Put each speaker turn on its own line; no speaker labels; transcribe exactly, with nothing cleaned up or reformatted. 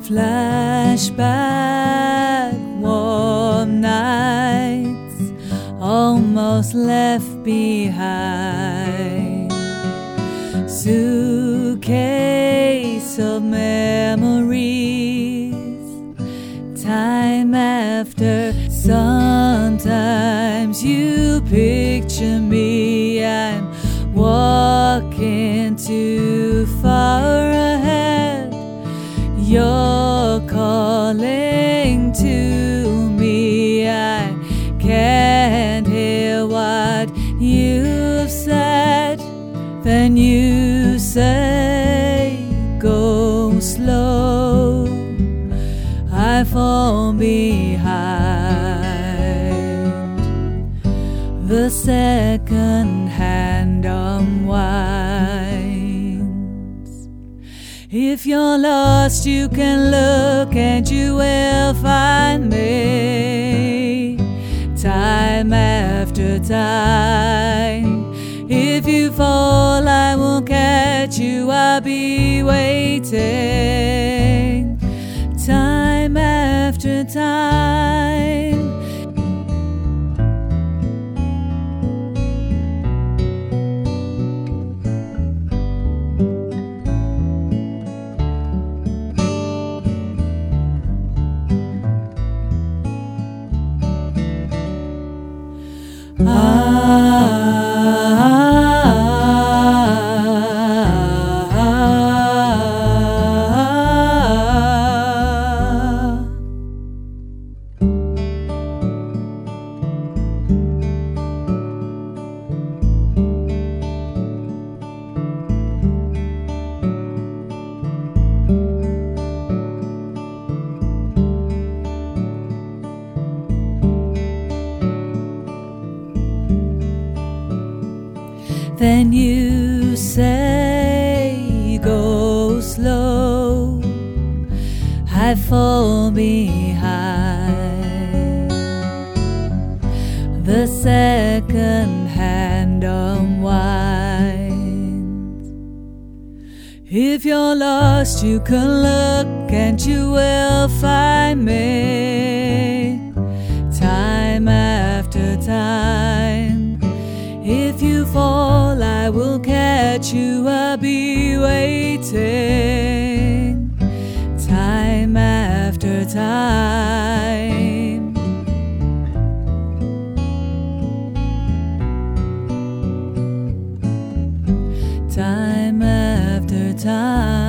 Flashback, warm nights almost left behind. Suitcase of memories, time after. Sometimes you picture me, I'm walking too far ahead. You're calling to me, I can't hear what you've said. Then you say, go slow, I fall behind. The second hand unwinds. If you're lost, you can look and you will find me, time after time. If you fall, I will catch you, I'll be waiting, time after time. Then you say, go slow, I fall behind. The second hand unwinds. If you're lost, you can look and you will find me, time after time. If you fall, I will catch you, I'll be waiting, time after time. Time after time.